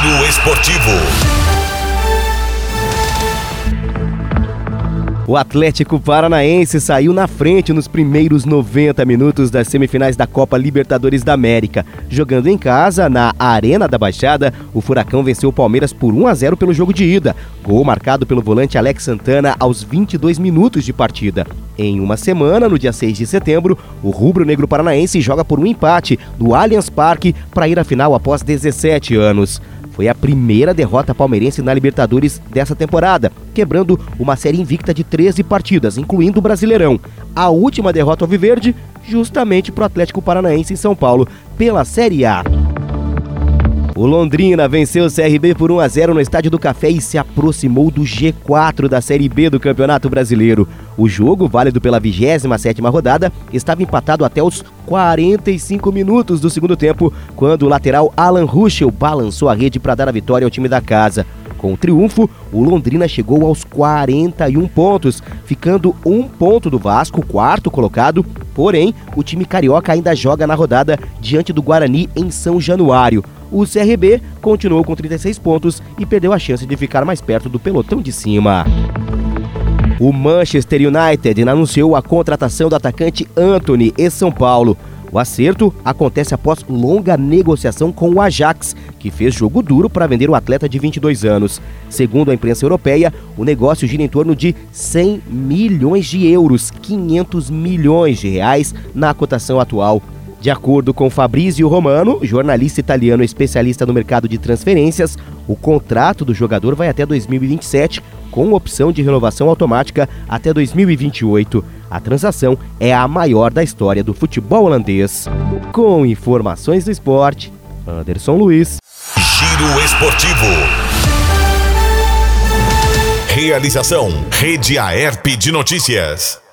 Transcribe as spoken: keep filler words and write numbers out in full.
Giro Esportivo. O Atlético Paranaense saiu na frente nos primeiros noventa minutos das semifinais da Copa Libertadores da América. Jogando em casa, na Arena da Baixada, o Furacão venceu o Palmeiras por um a zero pelo jogo de ida. Gol marcado pelo volante Alex Santana aos vinte e dois minutos de partida. Em uma semana, no dia seis de setembro, o rubro-negro paranaense joga por um empate no Allianz Parque para ir à final após dezessete anos. Foi a primeira derrota palmeirense na Libertadores dessa temporada, quebrando uma série invicta de treze partidas, incluindo o Brasileirão. A última derrota alviverde, justamente para o Atlético Paranaense em São Paulo, pela Série A. O Londrina venceu o C R B por um a zero no Estádio do Café e se aproximou do G quatro da Série B do Campeonato Brasileiro. O jogo, válido pela vigésima sétima rodada, estava empatado até os quarenta e cinco minutos do segundo tempo, quando o lateral Alan Ruschel balançou a rede para dar a vitória ao time da casa. Com o triunfo, o Londrina chegou aos quarenta e um pontos, ficando um ponto do Vasco, quarto colocado. Porém, o time carioca ainda joga na rodada diante do Guarani em São Januário. O C R B continuou com trinta e seis pontos e perdeu a chance de ficar mais perto do pelotão de cima. O Manchester United anunciou a contratação do atacante Antony e São Paulo. O acerto acontece após longa negociação com o Ajax, que fez jogo duro para vender o atleta de vinte e dois anos. Segundo a imprensa europeia, o negócio gira em torno de cem milhões de euros, quinhentos milhões de reais na cotação atual. De acordo com Fabrizio Romano, jornalista italiano especialista no mercado de transferências, o contrato do jogador vai até dois mil e vinte e sete, com opção de renovação automática até dois mil e vinte e oito. A transação é a maior da história do futebol holandês. Com informações do esporte, Anderson Luiz. Giro Esportivo. Realização: Rede Aerp de Notícias.